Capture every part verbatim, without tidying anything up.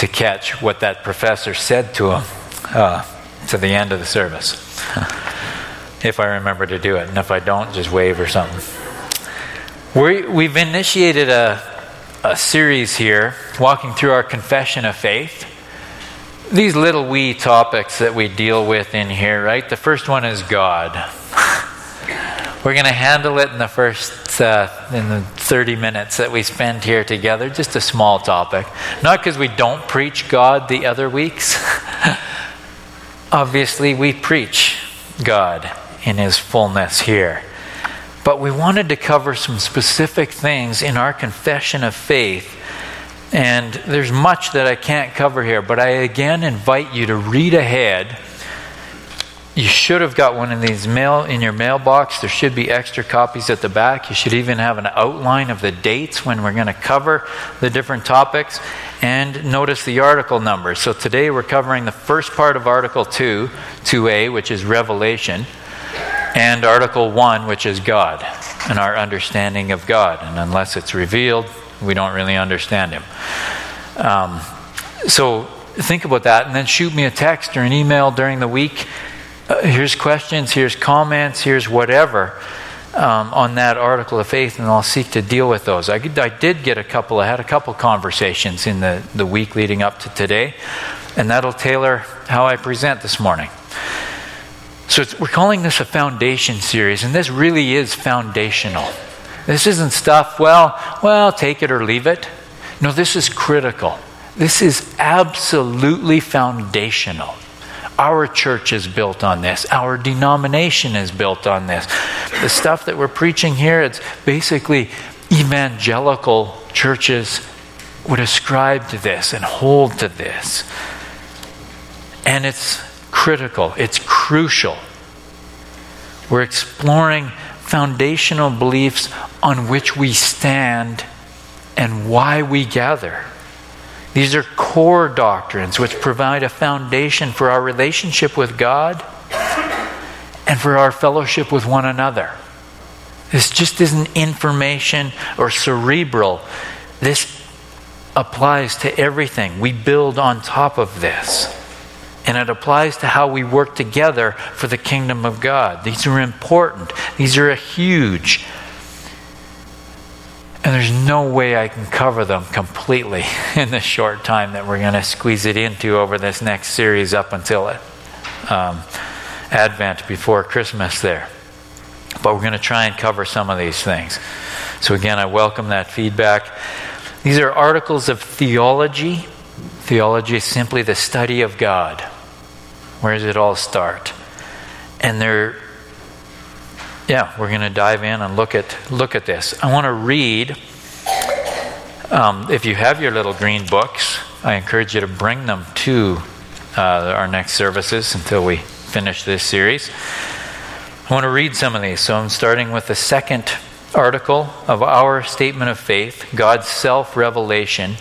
to catch what that professor said to him uh, to the end of the service. If I remember to do it. And if I don't, just wave or something. We, we've initiated a, a series here, walking through our confession of faith. These little wee topics that we deal with in here, right? The first one is God. We're going to handle it in the first, uh, in the thirty minutes that we spend here together. Just a small topic. Not because we don't preach God the other weeks. Obviously, we preach God in His fullness here. But we wanted to cover some specific things in our confession of faith. And there's much that I can't cover here, but I again invite you to read ahead. You should have got one of these mail in your mailbox. There should be extra copies at the back. You should even have an outline of the dates when we're going to cover the different topics. And notice the article numbers. So today we're covering the first part of Article two, two A, which is Revelation, and Article one, which is God, and our understanding of God. And unless it's revealed, we don't really understand Him. Um, so think about that, and then shoot me a text or an email during the week. Uh, here's questions, here's comments, here's whatever um, on that article of faith, and I'll seek to deal with those. I, I did get a couple, I had a couple conversations in the, the week leading up to today, and that'll tailor how I present this morning. So it's, we're calling this a foundation series, and this really is foundational. This isn't stuff, well, well, take it or leave it. No, this is critical. This is absolutely foundational. Our church is built on this. Our denomination is built on this. The stuff that we're preaching here, it's basically evangelical churches would ascribe to this and hold to this. And it's critical. It's crucial. We're exploring foundational beliefs on which we stand and why we gather. These are core doctrines which provide a foundation for our relationship with God and for our fellowship with one another. This just isn't information or cerebral. This applies to everything. We build on top of this. And it applies to how we work together for the kingdom of God. These are important. These are huge. And there's no way I can cover them completely in the short time that we're going to squeeze it into over this next series up until um, Advent before Christmas there. But we're going to try and cover some of these things. So again, I welcome that feedback. These are articles of theology. Theology is simply the study of God. Where does it all start? And they're Yeah, we're going to dive in and look at look at this. I want to read, um, if you have your little green books, I encourage you to bring them to uh, our next services until we finish this series. I want to read some of these. So I'm starting with the second article of our statement of faith, God's self-revelation.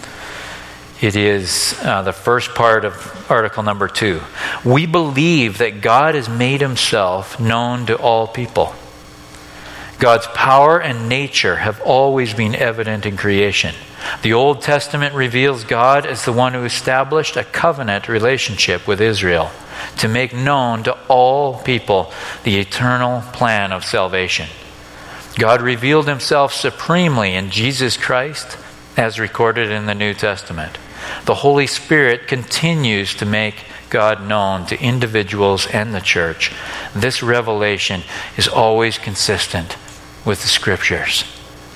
It is uh, the first part of article number two. We believe that God has made Himself known to all people. God's power and nature have always been evident in creation. The Old Testament reveals God as the one who established a covenant relationship with Israel to make known to all people the eternal plan of salvation. God revealed Himself supremely in Jesus Christ, as recorded in the New Testament. The Holy Spirit continues to make God known to individuals and the church. This revelation is always consistent with the Scriptures.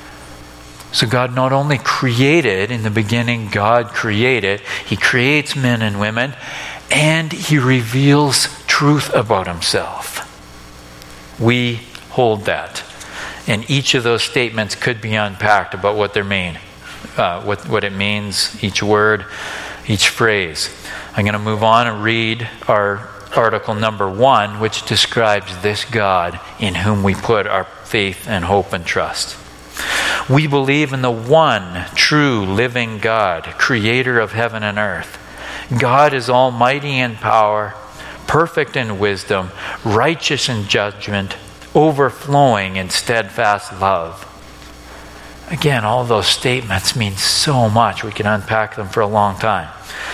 So God not only created, in the beginning God created, He creates men and women, and He reveals truth about Himself. We hold that. And each of those statements could be unpacked about what they mean. Uh, what, what it means, each word, each phrase. I'm going to move on and read our article number one, which describes this God in whom we put our faith and hope and trust. We believe in the one true living God, creator of heaven and earth. God is almighty in power, perfect in wisdom, righteous in judgment, overflowing in steadfast love. Again, all those statements mean so much. We can unpack them for a long time.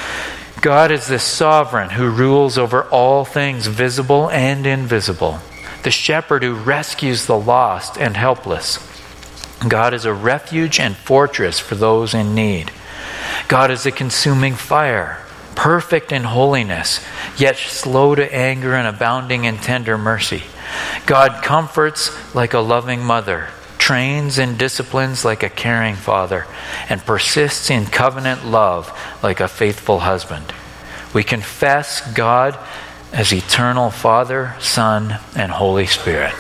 God is the sovereign who rules over all things visible and invisible. The shepherd who rescues the lost and helpless. God is a refuge and fortress for those in need. God is a consuming fire, perfect in holiness, yet slow to anger and abounding in tender mercy. God comforts like a loving mother, trains and disciplines like a caring father, and persists in covenant love like a faithful husband. We confess God as eternal Father, Son, and Holy Spirit.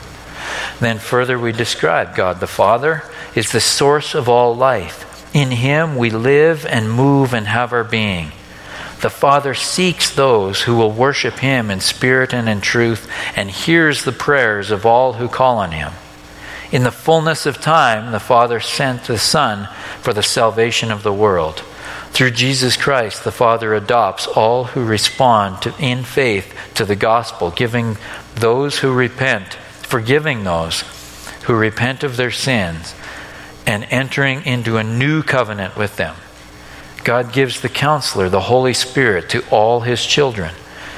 Then further we describe God the Father is the source of all life. In Him we live and move and have our being. The Father seeks those who will worship Him in spirit and in truth, and hears the prayers of all who call on Him. In the fullness of time, the Father sent the Son for the salvation of the world. Through Jesus Christ, the Father adopts all who respond to, in faith to the gospel, giving those who repent, forgiving those who repent of their sins, and entering into a new covenant with them. God gives the Counselor, the Holy Spirit, to all His children.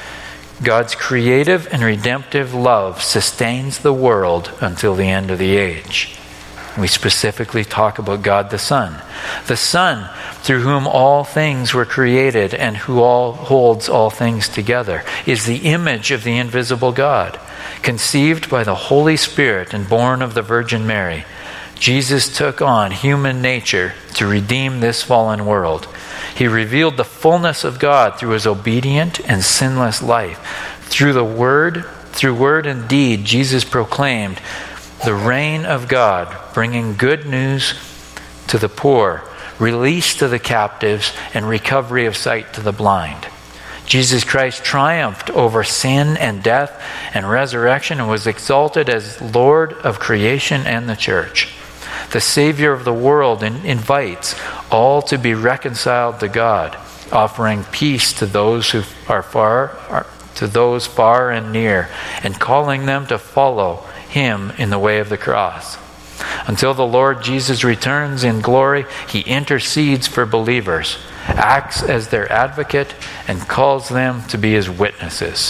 God's creative and redemptive love sustains the world until the end of the age. We specifically talk about God the Son. The Son, through whom all things were created and who all holds all things together, is the image of the invisible God. Conceived by the Holy Spirit and born of the Virgin Mary, Jesus took on human nature to redeem this fallen world. He revealed the fullness of God through His obedient and sinless life. Through the word, through word and deed, Jesus proclaimed the reign of God, bringing good news to the poor, release to the captives, and recovery of sight to the blind. Jesus Christ triumphed over sin and death and resurrection and was exalted as Lord of creation and the church. The Savior of the world invites all to be reconciled to God, offering peace to those who are far, to those far and near, and calling them to follow Him in the way of the cross. Until the Lord Jesus returns in glory, He intercedes for believers, acts as their advocate, and calls them to be His witnesses.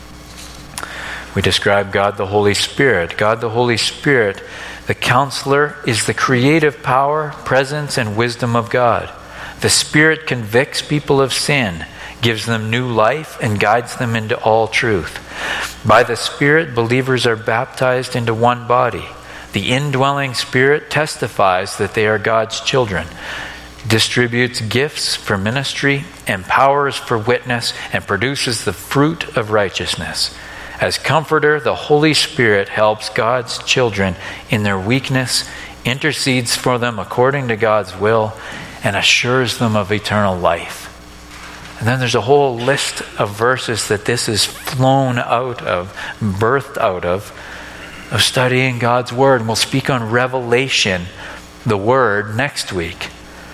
We describe God the Holy Spirit. God the Holy Spirit, the Counselor, is the creative power, presence, and wisdom of God. The Spirit convicts people of sin, gives them new life, and guides them into all truth. By the Spirit, believers are baptized into one body. The indwelling Spirit testifies that they are God's children, distributes gifts for ministry, empowers for witness, and produces the fruit of righteousness. As Comforter, the Holy Spirit helps God's children in their weakness, intercedes for them according to God's will, and assures them of eternal life. And then there's a whole list of verses that this is flown out of, birthed out of, of studying God's Word. And we'll speak on Revelation, the Word, next week.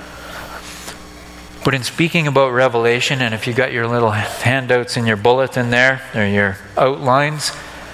But in speaking about Revelation, and if you got your little handouts in your bulletin there, or your outlines,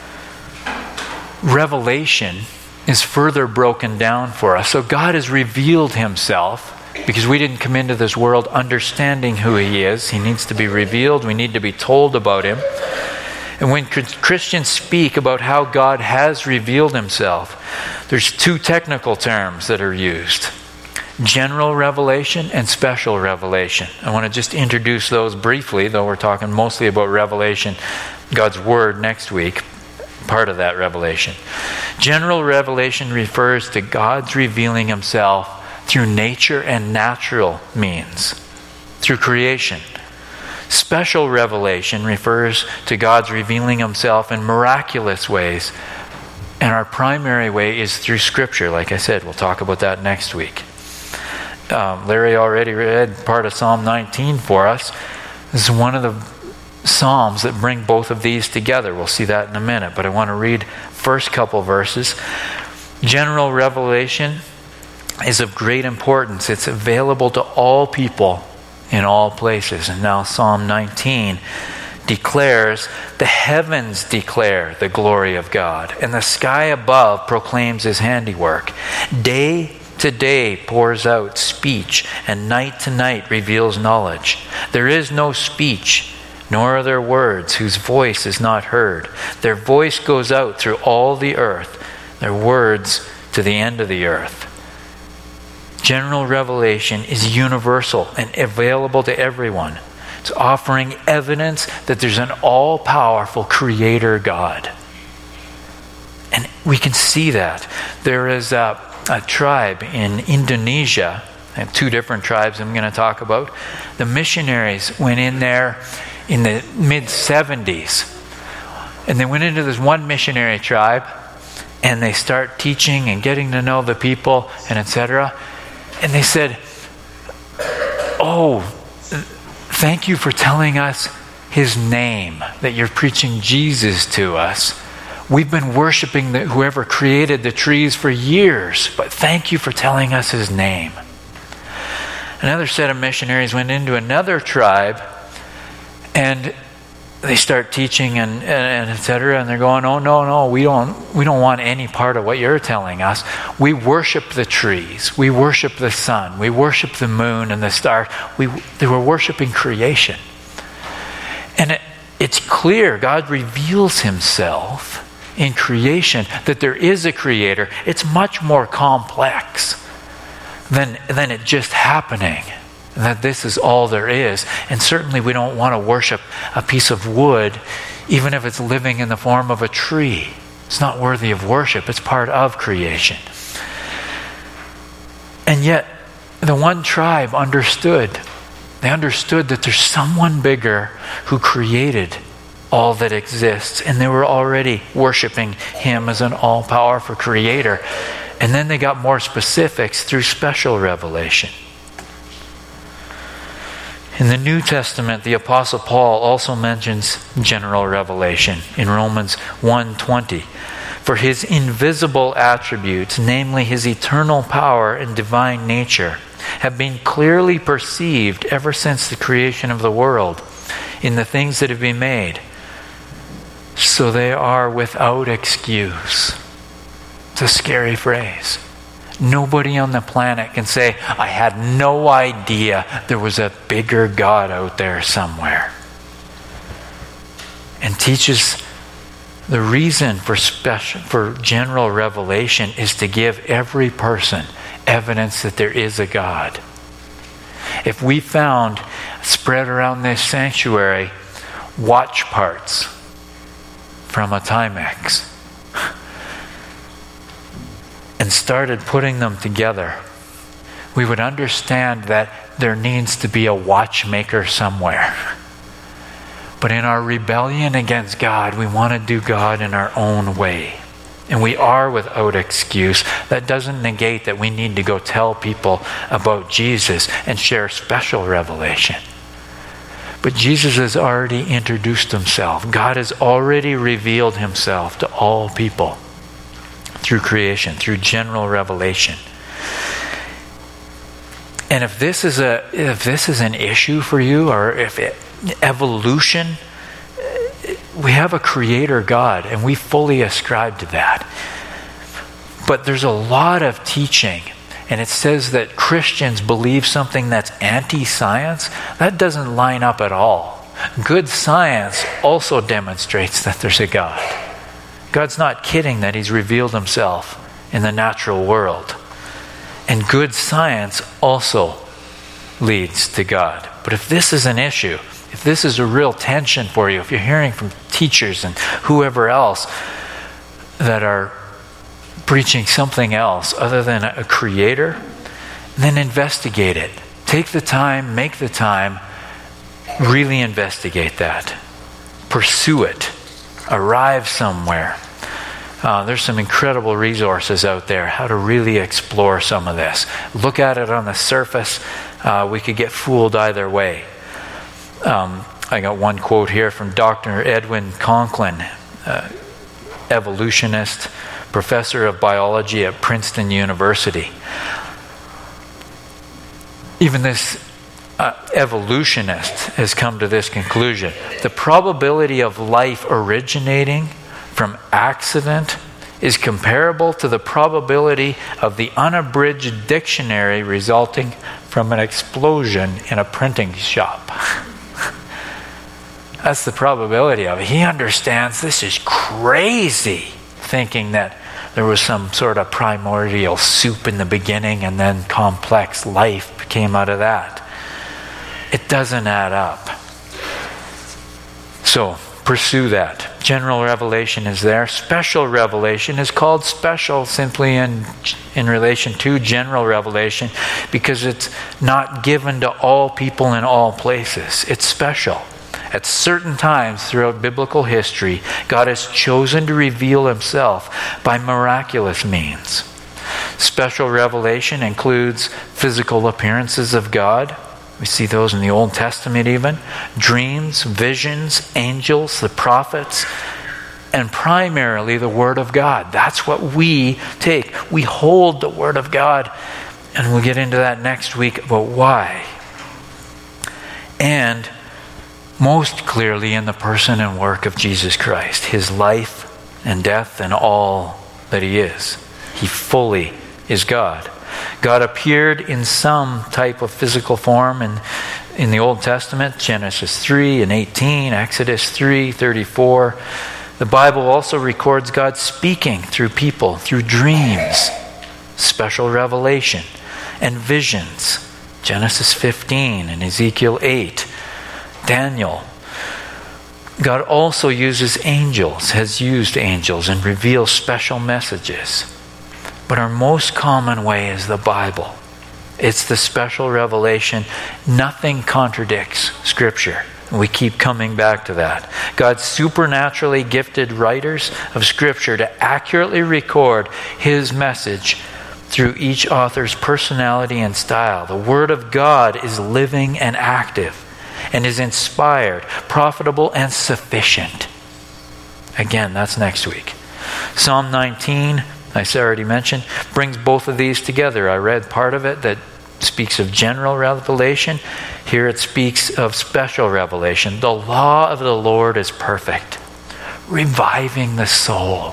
Revelation is further broken down for us. So God has revealed Himself, because we didn't come into this world understanding who He is. He needs to be revealed. We need to be told about Him. And when Christians speak about how God has revealed Himself, there's two technical terms that are used: general revelation and special revelation. I want to just introduce those briefly, though we're talking mostly about revelation, God's Word, next week, part of that revelation. General revelation refers to God's revealing Himself through nature and natural means, through creation. Special revelation refers to God's revealing Himself in miraculous ways, and our primary way is through Scripture. Like I said, we'll talk about that next week. Um, Larry already read part of Psalm nineteen for us. This is one of the Psalms that bring both of these together. We'll see that in a minute, but I want to read first couple verses. General revelation is of great importance. It's available to all people in all places. And now Psalm nineteen declares, the heavens declare the glory of God, and the sky above proclaims His handiwork. Day to day pours out speech, and night to night reveals knowledge. There is no speech, nor are there words whose voice is not heard. Their voice goes out through all the earth, their words to the end of the earth. General revelation is universal and available to everyone. It's offering evidence that there's an all-powerful creator God. And we can see that. There is a, a tribe in Indonesia. I have two different tribes I'm going to talk about. The missionaries went in there in the mid seventies. And they went into this one missionary tribe, and they start teaching and getting to know the people and et cetera. And they said, oh, thank you for telling us his name, that you're preaching Jesus to us. We've been worshiping the, whoever created the trees for years, but thank you for telling us his name. Another set of missionaries went into another tribe, and they start teaching and, and, and et cetera, and they're going, oh, no, no, we don't, we don't want any part of what you're telling us. We worship the trees. We worship the sun. We worship the moon and the stars. We, they were worshiping creation. And it, it's clear God reveals himself in creation, that there is a creator. It's much more complex than, than it just happening. That this is all there is. And certainly we don't want to worship a piece of wood, even if it's living in the form of a tree. It's not worthy of worship. It's part of creation. And yet, the one tribe understood. They understood that there's someone bigger who created all that exists. And they were already worshiping him as an all-powerful creator. And then they got more specifics through special revelation. In the New Testament, the Apostle Paul also mentions general revelation in Romans one twenty. For his invisible attributes, namely his eternal power and divine nature, have been clearly perceived ever since the creation of the world in the things that have been made. So they are without excuse. It's a scary phrase. Nobody on the planet can say, I had no idea there was a bigger God out there somewhere. And teaches the reason for special, for general revelation is to give every person evidence that there is a God. If we found spread around this sanctuary watch parts from a Timex and started putting them together, we would understand that there needs to be a watchmaker somewhere. But in our rebellion against God, we want to do God in our own way. And we are without excuse. That doesn't negate that we need to go tell people about Jesus and share special revelation. But Jesus has already introduced himself. God has already revealed himself to all people through creation, through general revelation. And if this is a if this is an issue for you, or if it, evolution, we have a creator God, and we fully ascribe to that. But there's a lot of teaching, and it says that Christians believe something that's anti-science. That doesn't line up at all. Good science also demonstrates that there's a God. God's not kidding that he's revealed himself in the natural world. And good science also leads to God. But if this is an issue, if this is a real tension for you, if you're hearing from teachers and whoever else that are preaching something else other than a creator, then investigate it. Take the time, make the time, really investigate that. Pursue it. Arrive somewhere. Uh, there's some incredible resources out there how to really explore some of this. Look at it on the surface. Uh, we could get fooled either way. Um, I got one quote here from Doctor Edwin Conklin, uh, evolutionist, professor of biology at Princeton University. Even this uh, evolutionist has come to this conclusion. The probability of life originating from accident is comparable to the probability of the unabridged dictionary resulting from an explosion in a printing shop. That's the probability of it. He understands this is crazy, thinking that there was some sort of primordial soup in the beginning and then complex life came out of that. It doesn't add up. So, pursue that. General revelation is there. Special revelation is called special simply in, in relation to general revelation because it's not given to all people in all places. It's special. At certain times throughout biblical history, God has chosen to reveal himself by miraculous means. Special revelation includes physical appearances of God. We see those in the Old Testament even. Dreams, visions, angels, the prophets, and primarily the Word of God. That's what we take. We hold the Word of God, and we'll get into that next week about why. And most clearly in the person and work of Jesus Christ, his life and death and all that he is. He fully is God. God appeared in some type of physical form in, in the Old Testament, Genesis three and eighteen, Exodus three, thirty-four. The Bible also records God speaking through people, through dreams, special revelation, and visions. Genesis fifteen and Ezekiel eight. Daniel. God also uses angels, has used angels, and reveals special messages. But our most common way is the Bible. It's the special revelation. Nothing contradicts Scripture. We keep coming back to that. God supernaturally gifted writers of Scripture to accurately record his message through each author's personality and style. The Word of God is living and active, and is inspired, profitable, and sufficient. Again, that's next week. Psalm nineteen, I already mentioned, brings both of these together. I read part of it that speaks of general revelation. Here it speaks of special revelation. The law of the Lord is perfect, reviving the soul.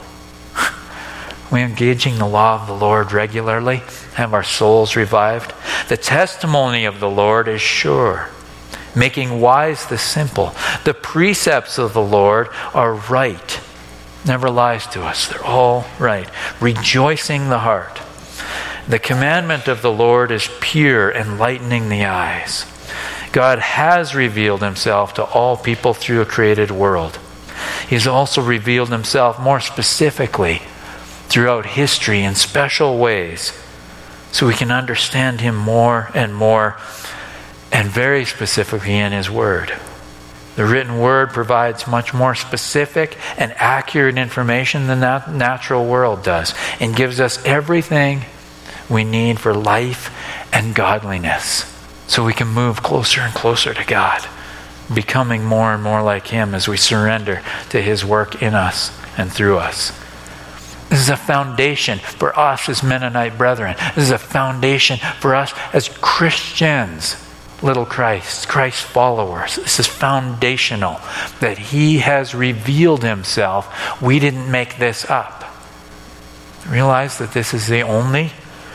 We engaging the law of the Lord regularly, have our souls revived. The testimony of the Lord is sure, making wise the simple. The precepts of the Lord are right. Never lies to us. They're all right. Rejoicing the heart. The commandment of the Lord is pure, enlightening the eyes. God has revealed himself to all people through a created world. He's also revealed himself more specifically throughout history in special ways so we can understand him more and more, and very specifically in his word. The written word provides much more specific and accurate information than that natural world does, and gives us everything we need for life and godliness, so we can move closer and closer to God, becoming more and more like him as we surrender to his work in us and through us. This is a foundation for us as Mennonite brethren. This is a foundation for us as Christians, little Christ, Christ followers. This is foundational, that he has revealed himself. We didn't make this up. Realize that this is the only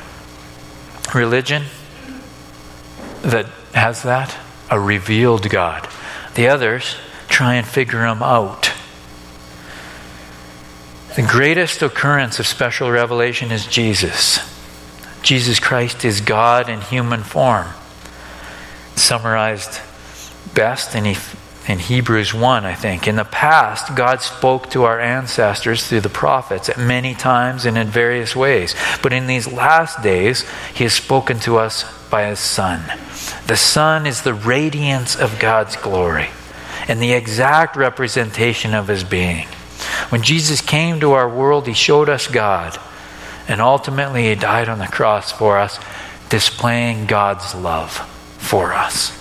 religion that has that, a revealed God. The others try and figure him out. The greatest occurrence of special revelation is Jesus. Jesus Christ is God in human form. Summarized best in, in Hebrews one, I think. In the past, God spoke to our ancestors through the prophets at many times and in various ways. But in these last days, he has spoken to us by his Son. The Son is the radiance of God's glory and the exact representation of his being. When Jesus came to our world, he showed us God, and ultimately he died on the cross for us, displaying God's love for us.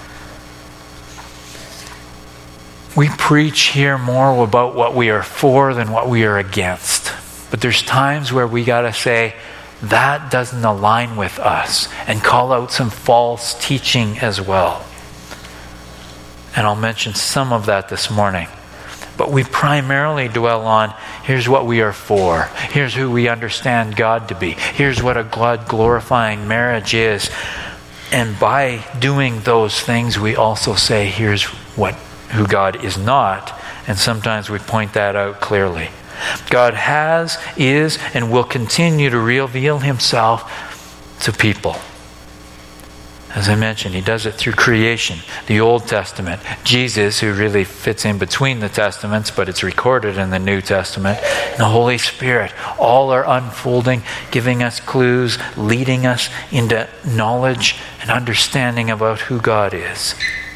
We preach here more about what we are for than what we are against. But there's times where we got to say, that doesn't align with us, and call out some false teaching as well. And I'll mention some of that this morning. But we primarily dwell on, here's what we are for. Here's who we understand God to be. Here's what a God-glorifying marriage is. And by doing those things, we also say, here's what who God is not. And sometimes we point that out clearly. God has, is, and will continue to reveal himself to people. As I mentioned, he does it through creation, the Old Testament, Jesus, who really fits in between the Testaments, but it's recorded in the New Testament, and the Holy Spirit. All are unfolding, giving us clues, leading us into knowledge and understanding about who God is.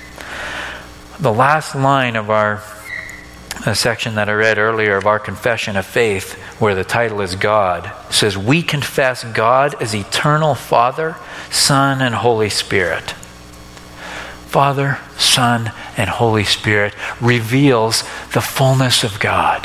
The last line of our a section that I read earlier of our confession of faith, where the title is God, says, we confess God as eternal Father, Son, and Holy Spirit. Father, Son, and Holy Spirit reveals the fullness of God.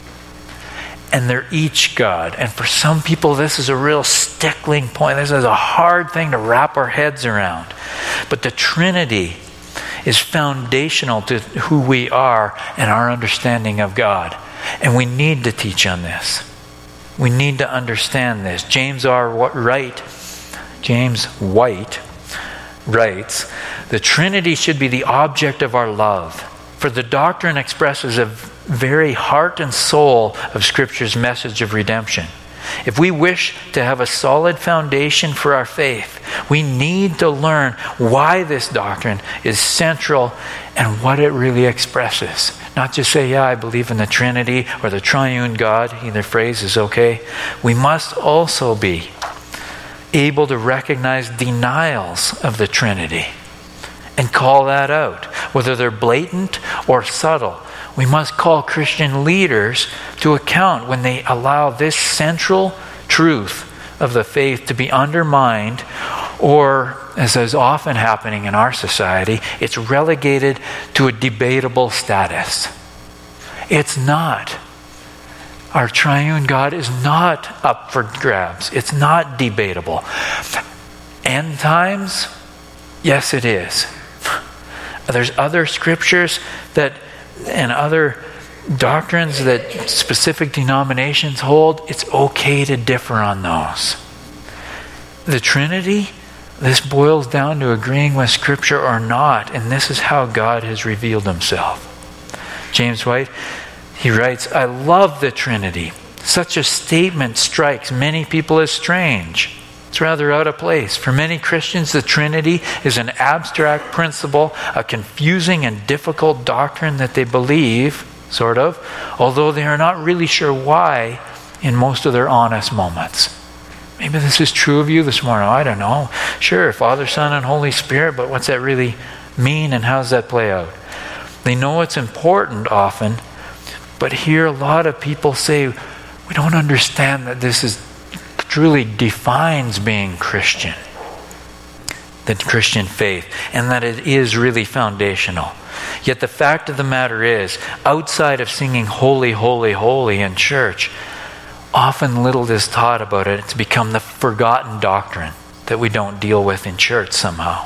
And they're each God. And for some people, this is a real stickling point. This is a hard thing to wrap our heads around. But the Trinity is foundational to who we are and our understanding of God. And we need to teach on this. We need to understand this. James R. Wright, James White writes, the Trinity should be the object of our love, for the doctrine expresses a very heart and soul of Scripture's message of redemption. If we wish to have a solid foundation for our faith, we need to learn why this doctrine is central and what it really expresses. Not just say, yeah, I believe in the Trinity or the triune God. Either phrase is okay. We must also be able to recognize denials of the Trinity and call that out, whether they're blatant or subtle. We must call Christian leaders to account when they allow this central truth of the faith to be undermined, or, as is often happening in our society, it's relegated to a debatable status. It's not. Our triune God is not up for grabs. It's not debatable. End times? Yes, it is. There's other scriptures that and other doctrines that specific denominations hold. It's okay to differ on those. The Trinity, this boils down to agreeing with Scripture or not, and this is how God has revealed himself. James White, he writes, I love the Trinity. Such a statement strikes many people as strange. It's rather out of place. For many Christians, the Trinity is an abstract principle, a confusing and difficult doctrine that they believe, sort of, although they are not really sure why in most of their honest moments. Maybe this is true of you this morning. I don't know. Sure, Father, Son, and Holy Spirit, but what's that really mean and how does that play out? They know it's important often, but here a lot of people say, we don't understand that this is truly defines being Christian, the Christian faith, and that it is really foundational. Yet the fact of the matter is, outside of singing holy, holy, holy in church, often little is taught about it. It's become the forgotten doctrine that we don't deal with in church somehow.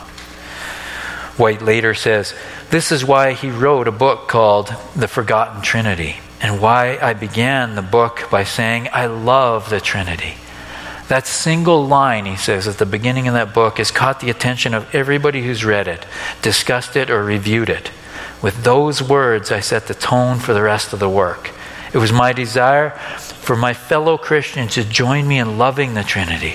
White later says, this is why he wrote a book called The Forgotten Trinity, and why I began the book by saying, I love the Trinity. That single line, he says, at the beginning of that book has caught the attention of everybody who's read it, discussed it, or reviewed it. With those words, I set the tone for the rest of the work. It was my desire for my fellow Christians to join me in loving the Trinity.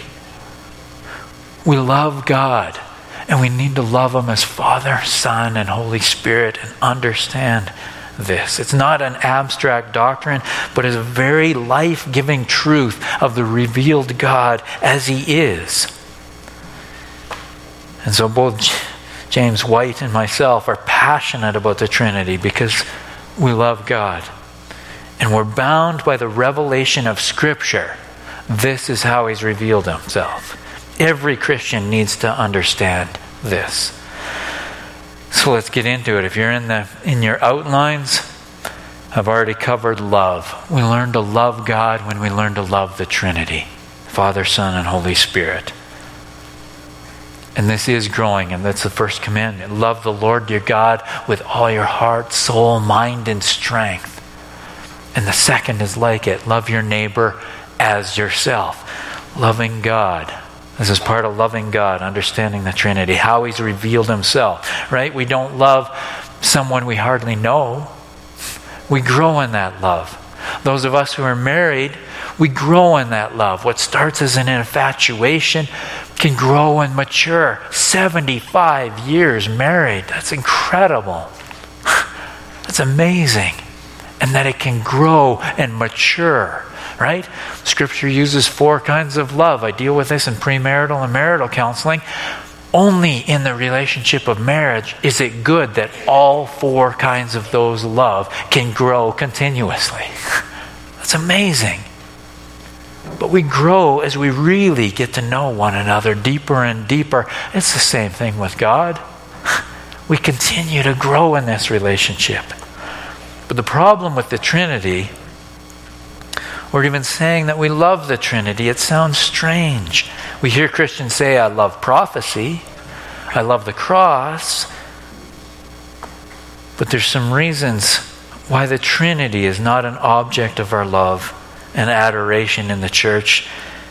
We love God, and we need to love him as Father, Son, and Holy Spirit, and understand this. It's not an abstract doctrine, but is a very life-giving truth of the revealed God as he is. And so both James White and myself are passionate about the Trinity because we love God. And we're bound by the revelation of Scripture. This is how he's revealed himself. Every Christian needs to understand this. So let's get into it. If you're in the in your outlines, I've already covered love. We learn to love God when we learn to love the Trinity, Father, Son, and Holy Spirit. And this is growing, and that's the first commandment. Love the Lord your God with all your heart, soul, mind, and strength. And the second is like it. Love your neighbor as yourself. Loving God. This is part of loving God, understanding the Trinity, how he's revealed himself, right? We don't love someone we hardly know. We grow in that love. Those of us who are married, we grow in that love. What starts as an infatuation can grow and mature. seventy-five years married. That's incredible. That's amazing. And that it can grow and mature, right? Scripture uses four kinds of love. I deal with this in premarital and marital counseling. Only in the relationship of marriage is it good that all four kinds of those love can grow continuously. That's amazing. But we grow as we really get to know one another deeper and deeper. It's the same thing with God. We continue to grow in this relationship. But the problem with the Trinity, or even saying that we love the Trinity, it sounds strange. We hear Christians say, I love prophecy, I love the cross, but there's some reasons why the Trinity is not an object of our love and adoration in the church,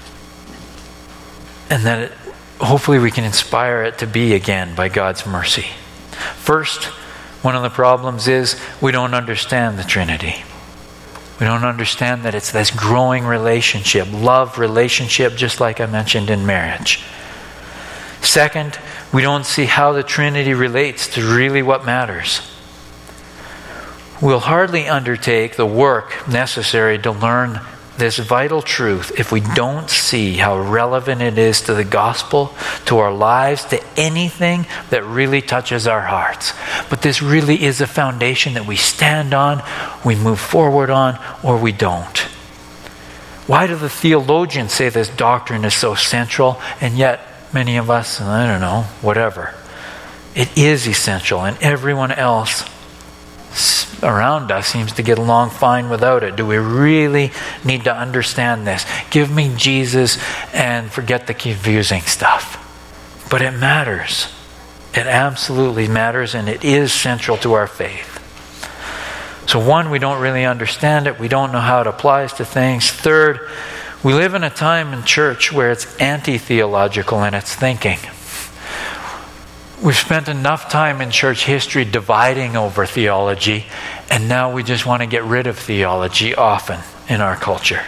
and that it, hopefully we can inspire it to be again by God's mercy. First, one of the problems is we don't understand the Trinity. We don't understand that it's this growing relationship, love relationship, just like I mentioned in marriage. Second, we don't see how the Trinity relates to really what matters. We'll hardly undertake the work necessary to learn this vital truth if we don't see how relevant it is to the gospel, to our lives, to anything that really touches our hearts. But this really is a foundation that we stand on, we move forward on, or we don't. Why do the theologians say this doctrine is so central, and yet many of us, I don't know, whatever. It is essential, and everyone else around us seems to get along fine without it. Do we really need to understand this? Give me Jesus and forget the confusing stuff. But it matters. It absolutely matters, and it is central to our faith. So one, we don't really understand it. We don't know how it applies to things. Third, we live in a time in church where it's anti-theological in its thinking. We've spent enough time in church history dividing over theology, and now we just want to get rid of theology often in our culture.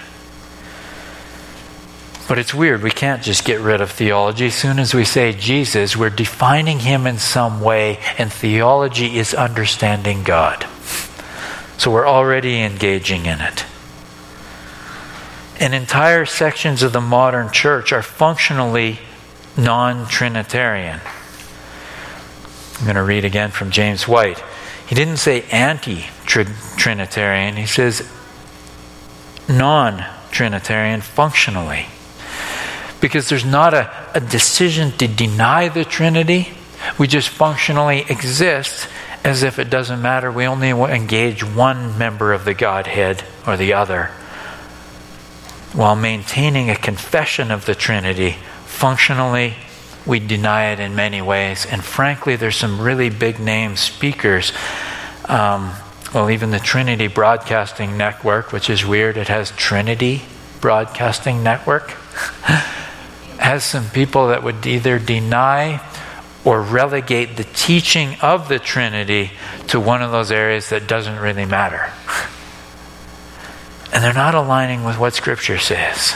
But it's weird. We can't just get rid of theology. As soon as we say Jesus, we're defining him in some way, and theology is understanding God. So we're already engaging in it. And entire sections of the modern church are functionally non-Trinitarian. I'm going to read again from James White. He didn't say anti-Trinitarian. He says non-Trinitarian functionally. Because there's not a, a decision to deny the Trinity. We just functionally exist as if it doesn't matter. We only engage one member of the Godhead or the other, while maintaining a confession of the Trinity. Functionally, we deny it in many ways. And frankly, there's some really big name speakers. Um, well, even the Trinity Broadcasting Network, which is weird. It has Trinity Broadcasting Network. Has some people that would either deny or relegate the teaching of the Trinity to one of those areas that doesn't really matter. And they're not aligning with what Scripture says.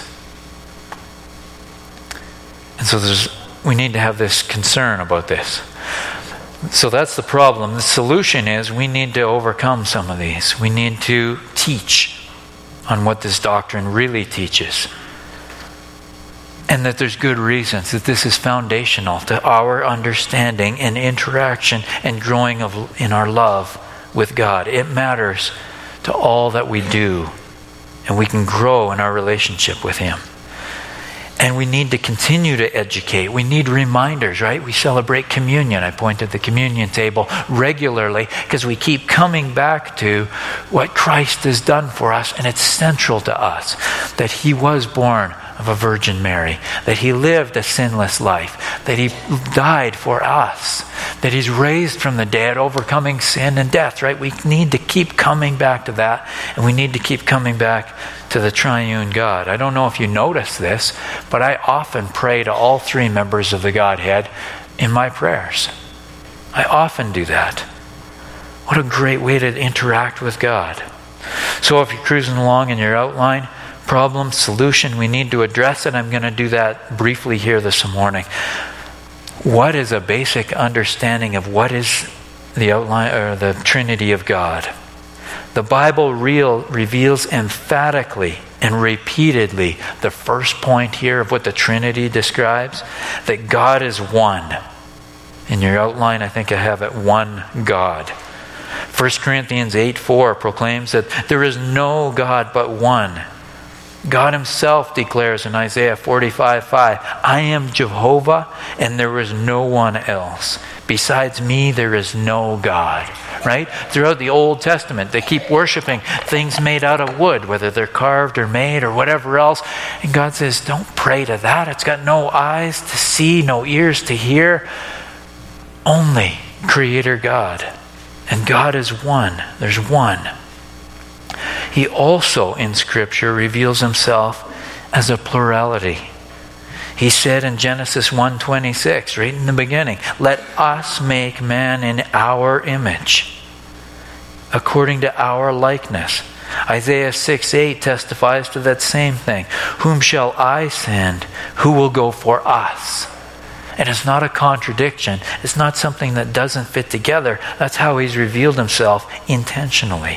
And so there's we need to have this concern about this. So that's the problem. The solution is we need to overcome some of these. We need to teach on what this doctrine really teaches. And that there's good reasons, that this is foundational to our understanding and interaction and growing of, in our love with God. It matters to all that we do. And we can grow in our relationship with him. And we need to continue to educate. We need reminders, right? We celebrate communion. I point at the communion table regularly because we keep coming back to what Christ has done for us, and it's central to us that he was born of a Virgin Mary, that he lived a sinless life, that he died for us, that he's raised from the dead, overcoming sin and death, right? We need to keep coming back to that, and we need to keep coming back to the triune God. I don't know if you notice this, but I often pray to all three members of the Godhead in my prayers. I often do that. What a great way to interact with God. So if you're cruising along in your outline, problem, solution, we need to address it. I'm going to do that briefly here this morning. What is a basic understanding of what is the outline or the Trinity of God? The Bible real, reveals emphatically and repeatedly the first point here of what the Trinity describes, that God is one. In your outline, I think I have it, one God. First Corinthians eight four proclaims that there is no God but one. God himself declares in Isaiah forty-five five, I am Jehovah and there is no one else. Besides me, there is no God. Right? Throughout the Old Testament, they keep worshiping things made out of wood, whether they're carved or made or whatever else. And God says, don't pray to that. It's got no eyes to see, no ears to hear. Only Creator God. And God is one. There's one. He also, in Scripture, reveals himself as a plurality. He said in Genesis one twenty-six, right in the beginning, let us make man in our image, according to our likeness. Isaiah six eight testifies to that same thing. Whom shall I send? Who will go for us? And it's not a contradiction. It's not something that doesn't fit together. That's how he's revealed himself intentionally.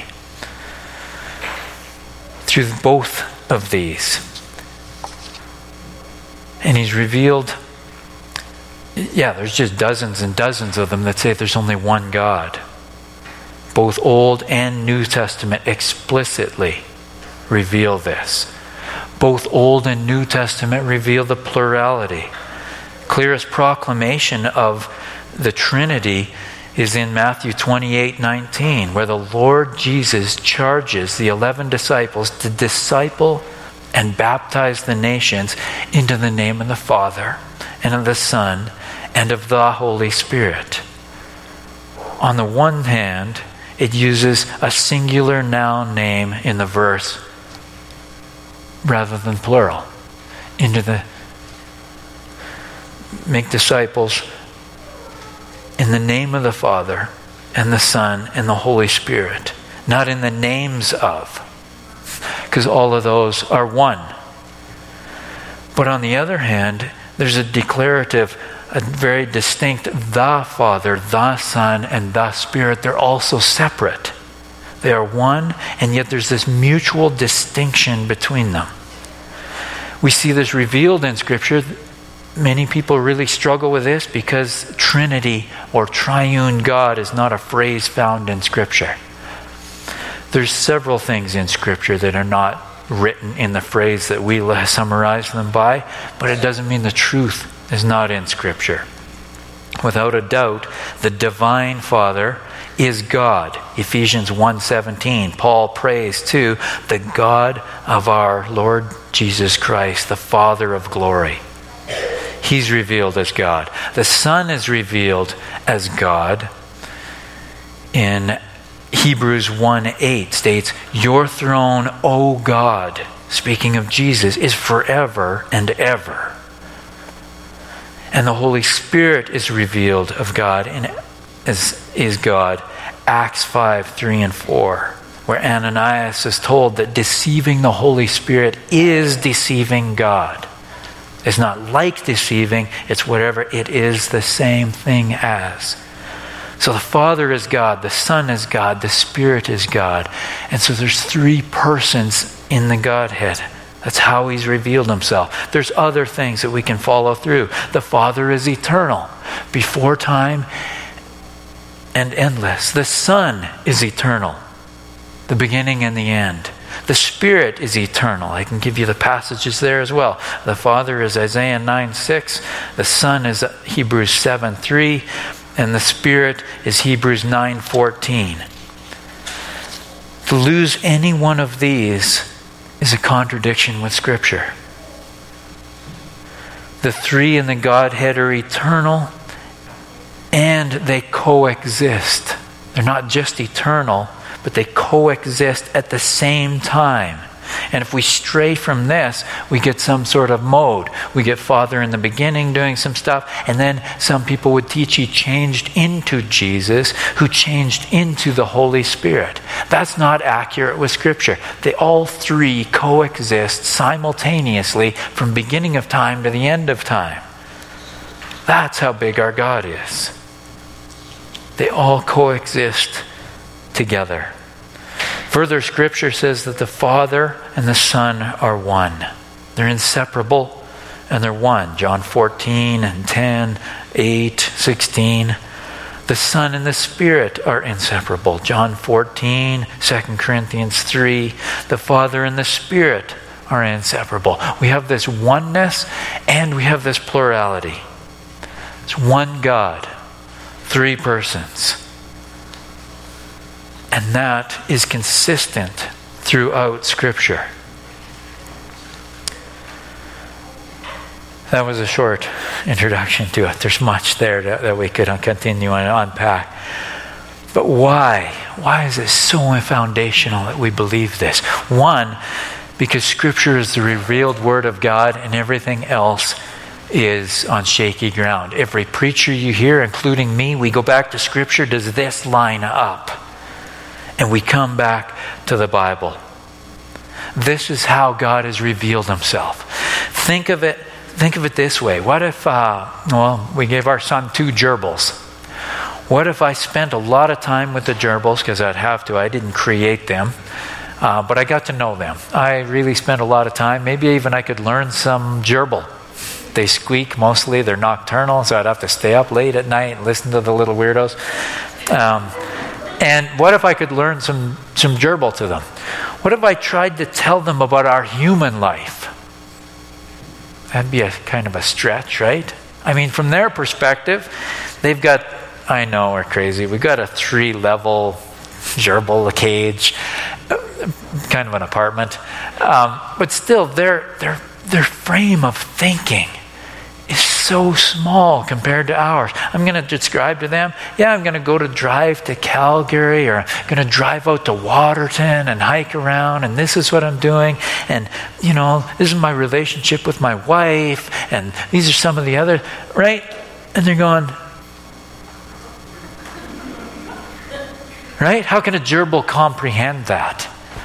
Through both of these. And he's revealed, yeah, there's just dozens and dozens of them that say there's only one God. Both Old and New Testament explicitly reveal this. Both Old and New Testament reveal the plurality. Clearest proclamation of the Trinity is in Matthew twenty-eight nineteen, where the Lord Jesus charges the eleven disciples to disciple and baptize the nations into the name of the Father and of the Son and of the Holy Spirit. On the one hand, it uses a singular noun name in the verse rather than plural. Into the make disciples in the name of the Father and the Son and the Holy Spirit. Not in the names of. Because all of those are one. But on the other hand, there's a declarative, a very distinct the Father, the Son, and the Spirit. They're also separate. They are one, and yet there's this mutual distinction between them. We see this revealed in Scripture. Many people really struggle with this because Trinity or triune God is not a phrase found in Scripture. There's several things in Scripture that are not written in the phrase that we summarize them by, but it doesn't mean the truth is not in Scripture. Without a doubt, the divine Father is God. Ephesians one seventeen, Paul prays to the God of our Lord Jesus Christ, the Father of glory. He's revealed as God. The Son is revealed as God. In Hebrews one eight states, your throne, O God, speaking of Jesus, is forever and ever. And the Holy Spirit is revealed of God and is, is God. Acts five three and four, where Ananias is told that deceiving the Holy Spirit is deceiving God. It's not like deceiving, it's whatever it is the same thing as. So the Father is God, the Son is God, the Spirit is God. And so there's three persons in the Godhead. That's how he's revealed himself. There's other things that we can follow through. The Father is eternal, before time and endless. The Son is eternal, the beginning and the end. The Spirit is eternal. I can give you the passages there as well. The Father is Isaiah nine six. The Son is Hebrews seven three. And the Spirit is Hebrews nine fourteen. To lose any one of these is a contradiction with Scripture. The three in the Godhead are eternal, and they coexist. They're not just eternal, but they coexist at the same time. And if we stray from this, we get some sort of mode. We get Father in the beginning doing some stuff, and then some people would teach he changed into Jesus, who changed into the Holy Spirit. That's not accurate with Scripture. They all three coexist simultaneously from beginning of time to the end of time. That's how big our God is. They all coexist together. Further, Scripture says that the Father and the Son are one. They're inseparable and they're one. John fourteen and ten, eight, sixteen. The Son and the Spirit are inseparable. John fourteen, Second Corinthians three. The Father and the Spirit are inseparable. We have this oneness and we have this plurality. It's one God, three persons. And that is consistent throughout Scripture. That was a short introduction to it. There's much there that, that we could continue and unpack. But why? Why is it so foundational that we believe this? One, because Scripture is the revealed Word of God and everything else is on shaky ground. Every preacher you hear, including me, we go back to Scripture. Does this line up? And we come back to the Bible. This is how God has revealed himself. Think of it, think of it this way. What if, uh, well, we gave our son two gerbils. What if I spent a lot of time with the gerbils, because I'd have to, I didn't create them, uh, but I got to know them. I really spent a lot of time. Maybe even I could learn some gerbil. They squeak mostly, they're nocturnal, so I'd have to stay up late at night and listen to the little weirdos. Um, And what if I could learn some, some gerbil to them? What if I tried to tell them about our human life? That'd be a kind of a stretch, right? I mean, from their perspective, they've got, I know we're crazy, we've got a three-level gerbil, a cage, kind of an apartment. Um, but still, their, their, their frame of thinking is so small compared to ours. I'm going to describe to them, yeah, I'm going to go to drive to Calgary, or I'm going to drive out to Waterton and hike around, and this is what I'm doing, and, you know, this is my relationship with my wife, and these are some of the other, right? And they're going, right? How can a gerbil comprehend that?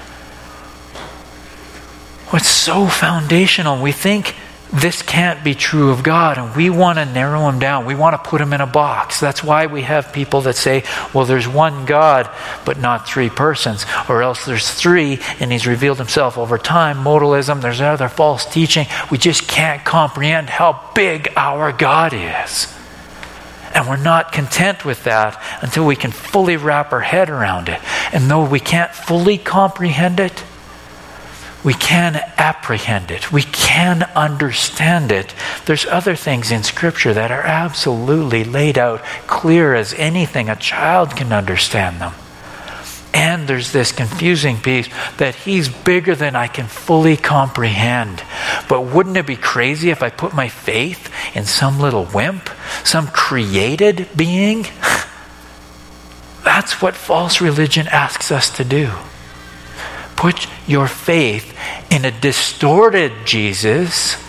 What's so foundational? We think this can't be true of God, and we want to narrow him down. We want to put him in a box. That's why we have people that say, well, there's one God, but not three persons, or else there's three, and he's revealed himself over time. Modalism, there's other false teaching. We just can't comprehend how big our God is. And we're not content with that until we can fully wrap our head around it. And though we can't fully comprehend it, we can apprehend it. We can understand it. There's other things in Scripture that are absolutely laid out clear as anything. A child can understand them. And there's this confusing piece that he's bigger than I can fully comprehend. But wouldn't it be crazy if I put my faith in some little wimp, some created being? That's what false religion asks us to do. Put your faith in a distorted Jesus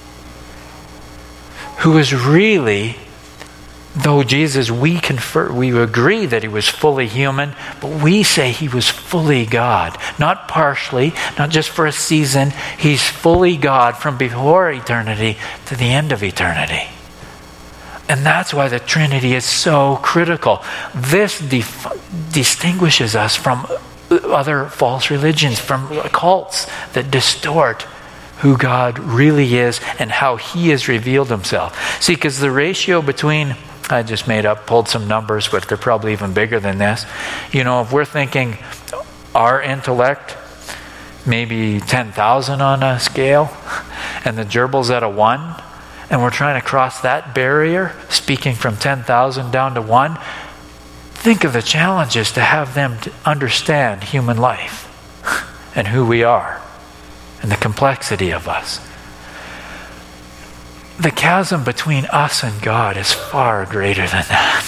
who is really, though Jesus, we confer, we agree that he was fully human, but we say he was fully God. Not partially, not just for a season. He's fully God from before eternity to the end of eternity. And that's why the Trinity is so critical. This dif- distinguishes us from other false religions, from cults that distort who God really is and how he has revealed himself. See, because the ratio between, I just made up, pulled some numbers, but they're probably even bigger than this. You know, if we're thinking our intellect, maybe ten thousand on a scale, and the gerbil's at a one, and we're trying to cross that barrier, speaking from ten thousand down to one, think of the challenges to have them to understand human life and who we are and the complexity of us. the chasm between us and God is far greater than that.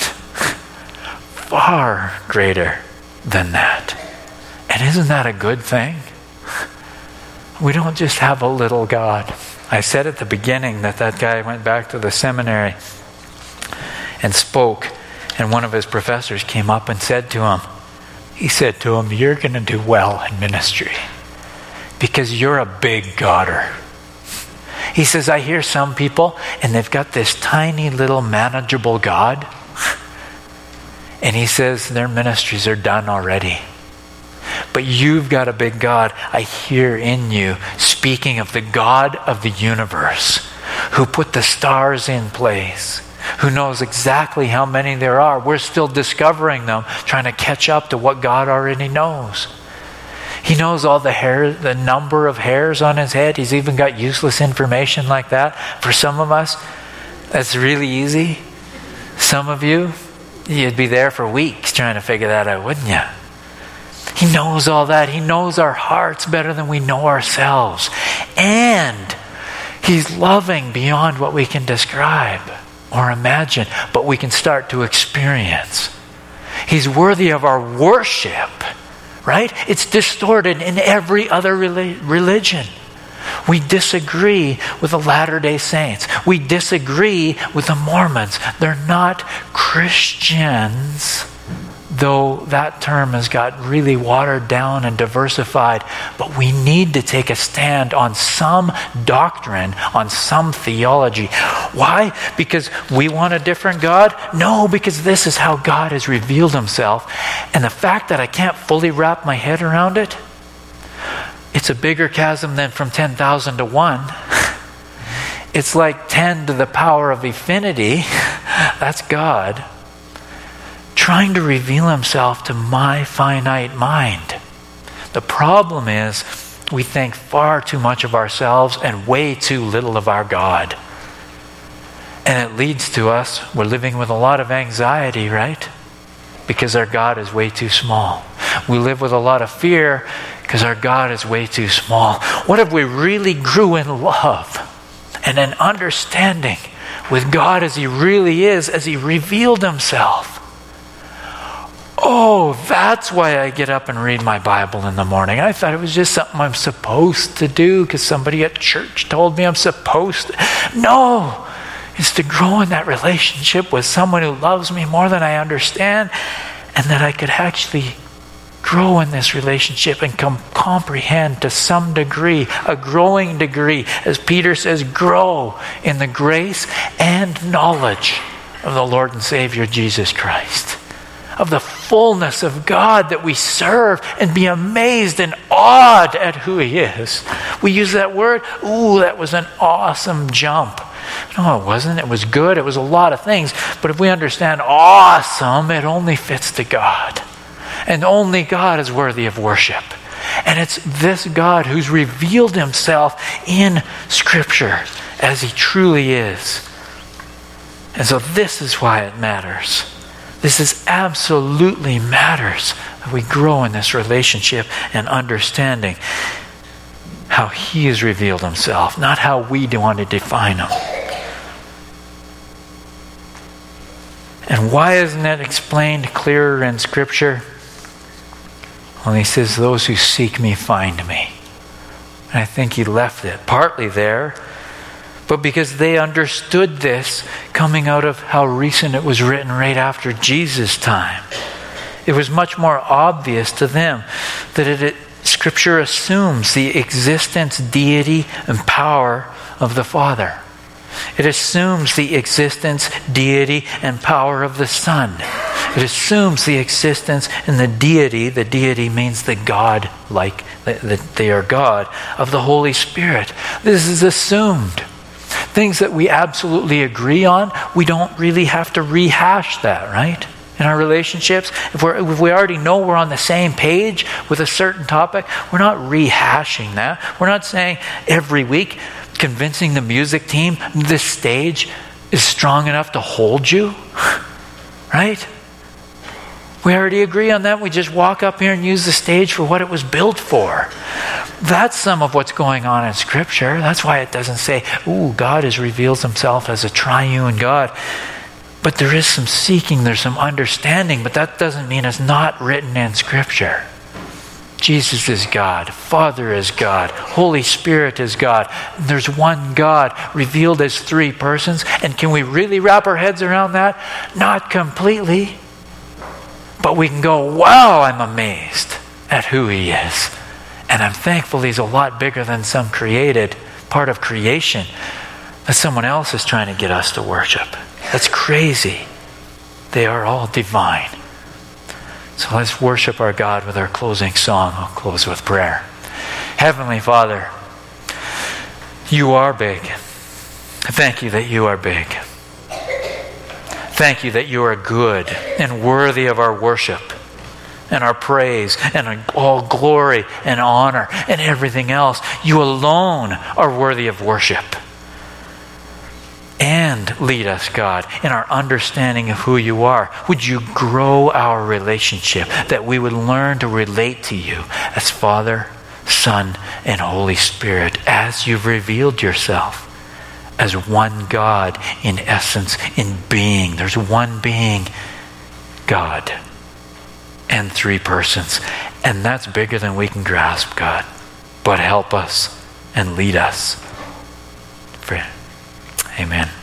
Far greater than that. And isn't that a good thing? We don't just have a little God. I said at the beginning that that guy went back to the seminary and spoke, and one of his professors came up and said to him, he said to him, "You're going to do well in ministry because you're a big Godder." He says, "I hear some people and they've got this tiny little manageable God." And he says, their ministries are done already. But you've got a big God. I hear in you, speaking of the God of the universe, who put the stars in place, who knows exactly how many there are. We're still discovering them, trying to catch up to what God already knows. He knows all the hair, the number of hairs on his head. He's even got useless information like that. For some of us, that's really easy. Some of you, you'd be there for weeks trying to figure that out, wouldn't you? He knows all that. He knows our hearts better than we know ourselves. And He's loving beyond what we can describe or imagine, but we can start to experience. He's worthy of our worship, right? It's distorted in every other religion. We disagree with the Latter-day Saints. We disagree with the Mormons. They're not Christians, though that term has got really watered down and diversified. But we need to take a stand on some doctrine, on some theology. Why? Because we want a different God? No, because this is how God has revealed Himself. And the fact that I can't fully wrap my head around it, it's a bigger chasm than from ten thousand to one. It's like ten to the power of infinity. That's God trying to reveal Himself to my finite mind. The problem is we think far too much of ourselves and way too little of our God. And it leads to us, we're living with a lot of anxiety, right? Because our God is way too small. We live with a lot of fear because our God is way too small. What if we really grew in love and an understanding with God as He really is, as He revealed Himself? Oh, that's why I get up and read my Bible in the morning. I thought it was just something I'm supposed to do because somebody at church told me I'm supposed to. No, it's to grow in that relationship with someone who loves me more than I understand, and that I could actually grow in this relationship and com- comprehend to some degree, a growing degree, as Peter says, grow in the grace and knowledge of the Lord and Savior Jesus Christ, of the fullness of God that we serve, and be amazed and awed at who He is. We use that word, ooh, that was an awesome jump. No, it wasn't. It was good. It was a lot of things. But if we understand awesome, it only fits to God. And only God is worthy of worship. And it's this God who's revealed Himself in Scripture as He truly is. And so this is why it matters. This is absolutely matters that we grow in this relationship and understanding how He has revealed Himself, not how we want to define Him. And why isn't it explained clearer in Scripture? Well, He says, those who seek me find me. And I think He left it partly there, but because they understood this coming out of how recent it was written right after Jesus' time. It was much more obvious to them that it, it, Scripture assumes the existence, deity, and power of the Father. It assumes the existence, deity, and power of the Son. It assumes the existence and the deity, the deity means the God, like that they are God, of the Holy Spirit. This is assumed. Things that we absolutely agree on, we don't really have to rehash that, right? In our relationships, if, we're, if we already know we're on the same page with a certain topic, we're not rehashing that. We're not saying every week, convincing the music team this stage is strong enough to hold you, right? We already agree on that. We just walk up here and use the stage for what it was built for. That's some of what's going on in Scripture. That's why it doesn't say, ooh, God has revealed himself as a triune God. But there is some seeking, there's some understanding, but that doesn't mean it's not written in Scripture. Jesus is God. Father is God. Holy Spirit is God. There's one God revealed as three persons. And can we really wrap our heads around that? Not completely. But we can go, wow, I'm amazed at who he is. And I'm thankful he's a lot bigger than some created part of creation that someone else is trying to get us to worship. That's crazy. They are all divine. So let's worship our God with our closing song. I'll close with prayer. Heavenly Father, you are big. Thank you that you are big. Thank you that you are good and worthy of our worship and our praise and all glory and honor and everything else. You alone are worthy of worship. And lead us, God, in our understanding of who you are. Would you grow our relationship, that we would learn to relate to you as Father, Son, and Holy Spirit, as you've revealed yourself as one God in essence, in being. There's one being, God, and three persons. And that's bigger than we can grasp, God. But help us and lead us. Amen.